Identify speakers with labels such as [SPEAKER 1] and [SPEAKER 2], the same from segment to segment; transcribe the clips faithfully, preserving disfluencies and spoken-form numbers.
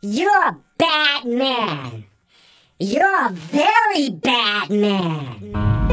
[SPEAKER 1] You're a bad man. You're a very bad man.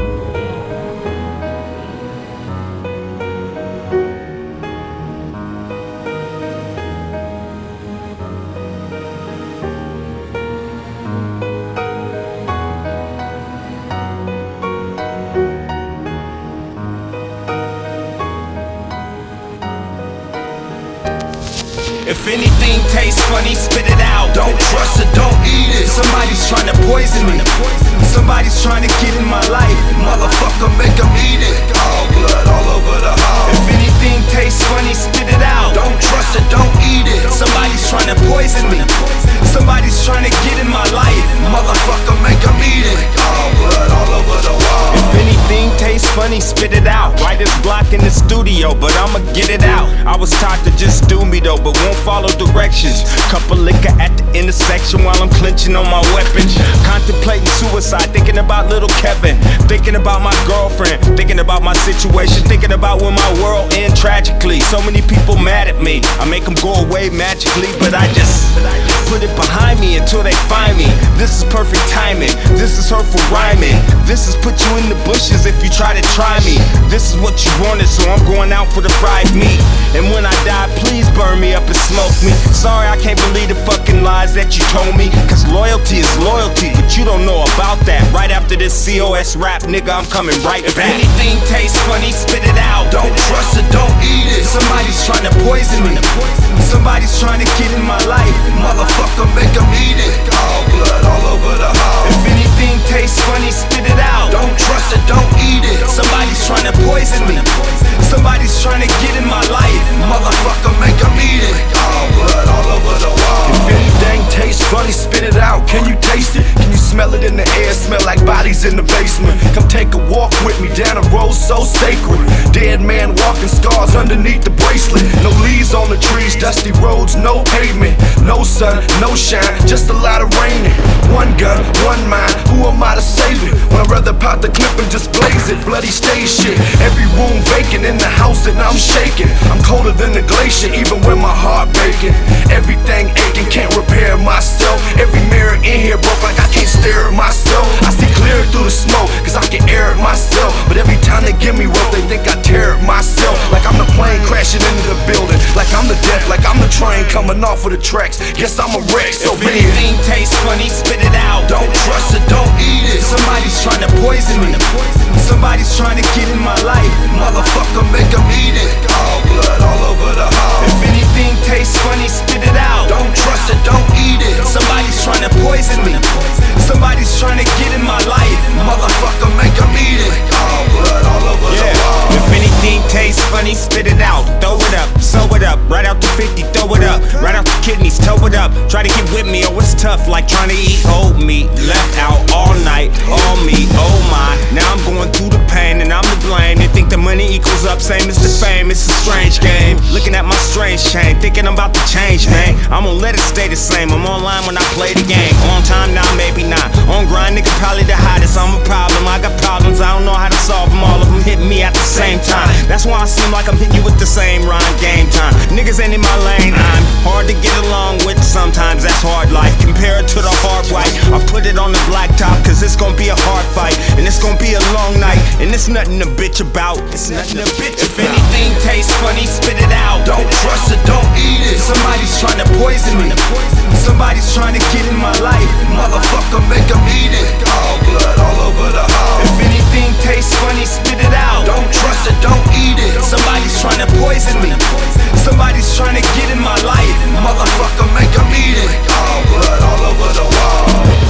[SPEAKER 2] If anything tastes funny, spit it out.
[SPEAKER 3] Don't trust it, don't eat it.
[SPEAKER 2] Somebody's trying to poison me. Somebody's trying to get in my life.
[SPEAKER 3] Motherfucker, make them eat it. All blood all over the hall.
[SPEAKER 2] If anything tastes funny, spit it out.
[SPEAKER 3] Don't trust it, don't eat it.
[SPEAKER 2] Somebody's trying to poison me. Somebody's trying to get in my life.
[SPEAKER 3] Motherfucker, make them eat it. All blood all over the wall.
[SPEAKER 2] If anything tastes funny, spit it out. Writer's block in the studio, but I'ma get it out. I was taught to just do me though, but won't follow directions. Cup of liquor at the intersection while I'm clenching on my weapon. Contemplating suicide, thinking about little Kevin. Thinking about my girlfriend, thinking about my situation. Thinking about when my world end tragically. So many people mad at me, I make them go away magically. But I just put it behind me until they find me. This is perfect timing, this is hurtful rhyming. This is put you in the bushes if you try to try me. This is what you wanted, so I'm going out for the fried meat. And when I die, please burn me up and smoke me. Sorry, I can't believe the fucking lies that you told me. Cause loyalty is loyalty, but you don't know about that. Right after this C O S rap, nigga, I'm coming right back. If anything tastes funny, spit it out.
[SPEAKER 3] Don't trust it, don't eat it.
[SPEAKER 2] Somebody's trying to poison me. Somebody's trying to get in my life.
[SPEAKER 3] Motherfucker, make them eat it. All blood all over the hall.
[SPEAKER 2] If anything tastes funny, spit it out.
[SPEAKER 3] Don't trust it, don't eat it.
[SPEAKER 2] Somebody's trying to poison me. Somebody's trying to get in my life.
[SPEAKER 3] Motherfucker, make them eat it. All blood all over the wall. If anything tastes funny, spit it out. Can you taste it? Can you smell it in the air? Smell like bodies in the basement. Come take a walk with me down a road so sacred. Dead man walking, scars underneath the bracelet. No leaves on the trees, dusty roads, no pavement. No sun, no shine, just a lot of raining. One gun, one mind, who am I to save it? When I'd rather pop the clip and just blaze it. Bloody stage shit, every room vacant in the house and I'm shaking. I'm colder than the glacier, even when my heart breaking. Everything aching, can't repair myself. Every mirror in here broke like I can't stare at myself. I see clear through the smoke, cause I can air it myself. But every time they give me rope, they think I tear it myself. Like I'm the plane crashing into the building, like I'm the death, like I'm the train coming off of the tracks. Guess I'm a wreck, so
[SPEAKER 2] if anything tastes funny, spit it out.
[SPEAKER 3] Don't trust it, don't eat it.
[SPEAKER 2] Somebody's trying to poison me. Somebody's trying to get in my life.
[SPEAKER 3] Motherfucker, make them eat it. All blood all over the hall.
[SPEAKER 2] If anything tastes funny, spit it out.
[SPEAKER 3] Don't trust it, don't eat it.
[SPEAKER 2] Somebody's trying to poison me. Somebody's trying to get in my life.
[SPEAKER 3] Motherfucker, make them eat it. All blood all over
[SPEAKER 2] yeah.
[SPEAKER 3] the wall.
[SPEAKER 2] If anything tastes funny, spit it out. Throw it up, sew it up. Right out the fifty, throw it up. Right out the kidneys, toe it up. Try to get with me, oh it's tough. Like trying to eat old meat. Left out all night, all me, oh my. Now I'm going through the pain and I'm to blame. They think the money equals up, same as the fame. It's a strange game. Looking at my strange chain, thinking I'm about to change, man. I'm gonna let it stay the same. I'm online when I play the game. On time now, maybe not. On grind, nigga, probably the hottest. I'm a problem. I got problems, I don't know how to solve them. All of them hit me at the same time. That's why I seem like I'm hitting you with the same rhyme. Game time. Niggas ain't in my lane. I'm hard to get along with. Sometimes that's hard life. Compare it to the hard white. I put it on the blacktop, cause it's gonna be a hard fight. And it's gonna be a long night. And it's nothing to bitch about. It's nothing to bitch about. If anything tastes funny, spit it out.
[SPEAKER 3] Don't trust it, don't eat it.
[SPEAKER 2] Somebody's trying to poison me. Somebody's trying to get in my life.
[SPEAKER 3] Motherfucker, make them eat it. All blood all over the hall.
[SPEAKER 2] If anything tastes funny, spit it out.
[SPEAKER 3] Don't trust it, don't eat it.
[SPEAKER 2] Somebody's trying to poison me. Somebody's trying to get in my life.
[SPEAKER 3] Motherfucker, make them eat it. All blood all over the wall.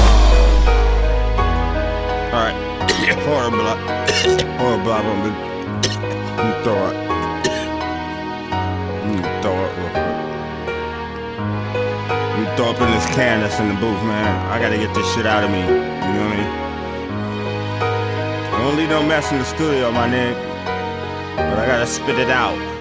[SPEAKER 2] Alright. Horrible. Horrible. I'm gonna throw it. I'm gonna throw it real quick. I'm gonna throw up in this can that's in the booth, man. I gotta get this shit out of me. You know what I mean? Don't leave no mess in the studio, my nigga. But I gotta spit it out.